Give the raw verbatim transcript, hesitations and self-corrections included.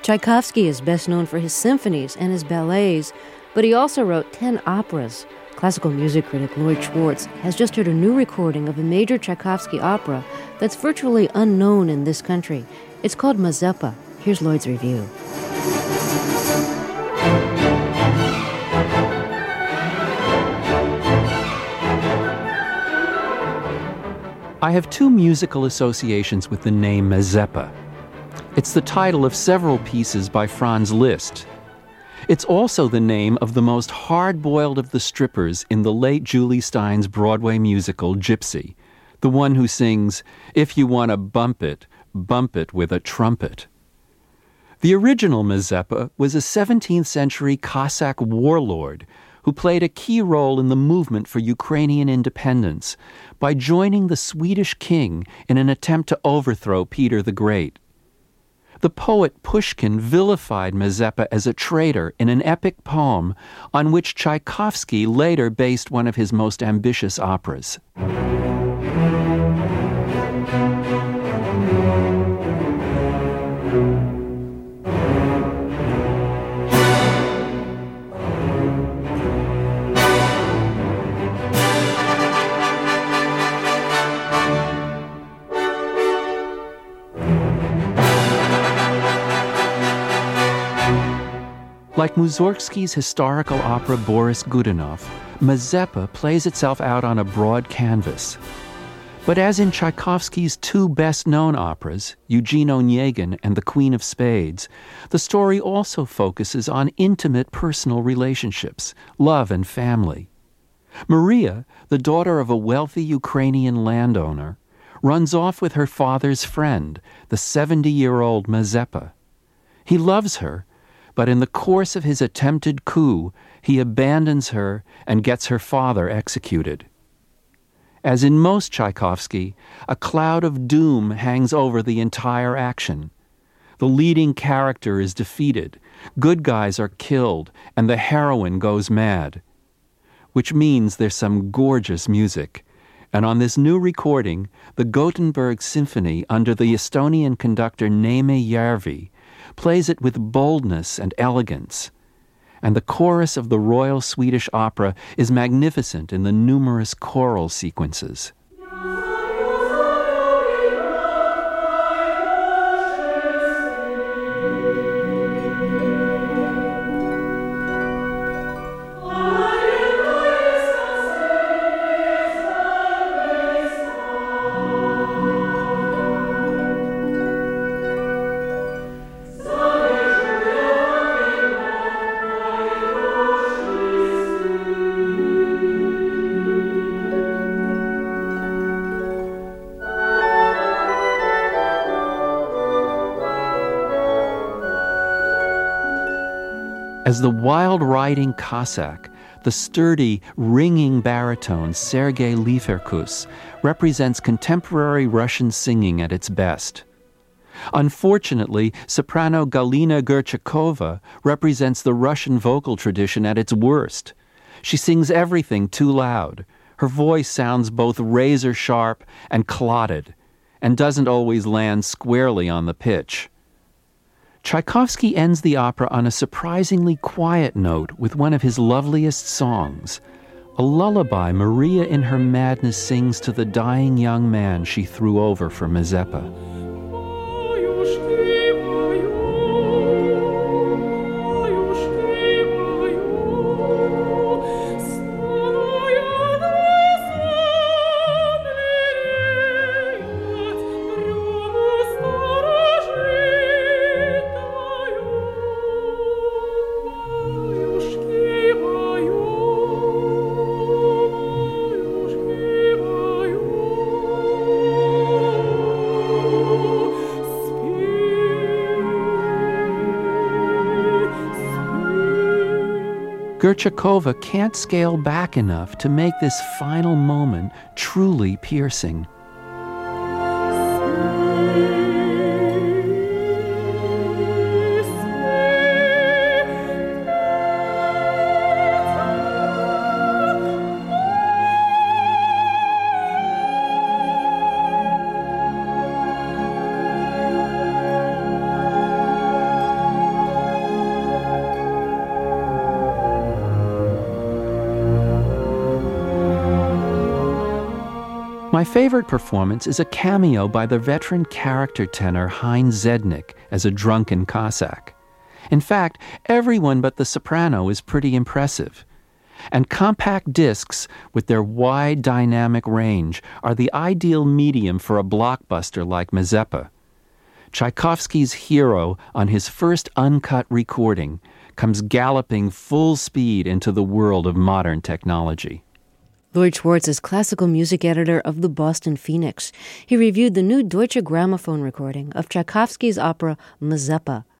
Tchaikovsky is best known for his symphonies and his ballets, but he also wrote ten operas. Classical music critic Lloyd Schwartz has just heard a new recording of a major Tchaikovsky opera that's virtually unknown in this country. It's called Mazeppa. Here's Lloyd's review. I have two musical associations with the name Mazeppa. It's the title of several pieces by Franz Liszt. It's also the name of the most hard-boiled of the strippers in the late Julie Stein's Broadway musical Gypsy, the one who sings, "If you want to bump it, bump it with a trumpet." The original Mazeppa was a seventeenth century Cossack warlord who played a key role in the movement for Ukrainian independence by joining the Swedish king in an attempt to overthrow Peter the Great. The poet Pushkin vilified Mazeppa as a traitor in an epic poem on which Tchaikovsky later based one of his most ambitious operas. Like Mussorgsky's historical opera Boris Godunov, Mazeppa plays itself out on a broad canvas. But as in Tchaikovsky's two best-known operas, Eugene Onegin and The Queen of Spades, the story also focuses on intimate personal relationships, love and family. Maria, the daughter of a wealthy Ukrainian landowner, runs off with her father's friend, the seventy-year-old Mazeppa. He loves her, but in the course of his attempted coup, he abandons her and gets her father executed. As in most Tchaikovsky, a cloud of doom hangs over the entire action. The leading character is defeated, good guys are killed, and the heroine goes mad. Which means there's some gorgeous music. And on this new recording, the Gothenburg Symphony under the Estonian conductor Neeme Järvi plays it with boldness and elegance. And the chorus of the Royal Swedish Opera is magnificent in the numerous choral sequences. As the wild-riding Cossack, the sturdy, ringing baritone Sergei Liferkus represents contemporary Russian singing at its best. Unfortunately, soprano Galina Gerchakova represents the Russian vocal tradition at its worst. She sings everything too loud. Her voice sounds both razor-sharp and clotted, and doesn't always land squarely on the pitch. Tchaikovsky ends the opera on a surprisingly quiet note with one of his loveliest songs, a lullaby Maria in her madness sings to the dying young man she threw over for Mazeppa. Gerchakova can't scale back enough to make this final moment truly piercing. My favorite performance is a cameo by the veteran character tenor Heinz Zednik as a drunken Cossack. In fact, everyone but the soprano is pretty impressive. And compact discs, with their wide dynamic range, are the ideal medium for a blockbuster like Mazeppa. Tchaikovsky's hero, on his first uncut recording, comes galloping full speed into the world of modern technology. Lloyd Schwartz is classical music editor of the Boston Phoenix. He reviewed the new Deutsche Grammophon recording of Tchaikovsky's opera Mazeppa